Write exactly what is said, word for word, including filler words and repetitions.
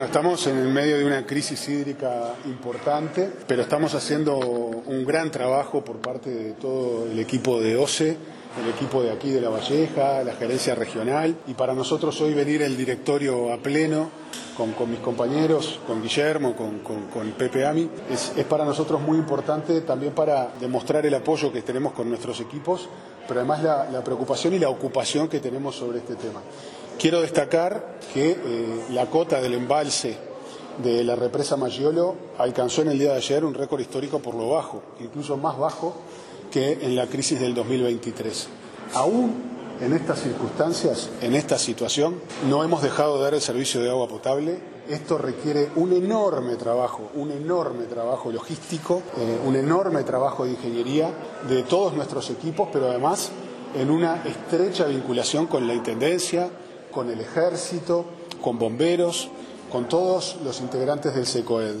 Estamos en el medio de una crisis hídrica importante, pero estamos haciendo un gran trabajo por parte de todo el equipo de O C E, el equipo de aquí de La Valleja, la gerencia regional, y para nosotros hoy venir el directorio a pleno con, con mis compañeros, con Guillermo, con, con, con Pepe Ami, es, es para nosotros muy importante también para demostrar el apoyo que tenemos con nuestros equipos, pero además la, la preocupación y la ocupación que tenemos sobre este tema. Quiero destacar que eh, la cota del embalse de la represa Maggiolo alcanzó en el día de ayer un récord histórico por lo bajo, incluso más bajo que en la crisis del dos mil veintitrés. Aún en estas circunstancias, en esta situación, no hemos dejado de dar el servicio de agua potable. Esto requiere un enorme trabajo, un enorme trabajo logístico, eh, un enorme trabajo de ingeniería de todos nuestros equipos, pero además en una estrecha vinculación con la Intendencia, con el Ejército, con bomberos, con todos los integrantes del SECOED.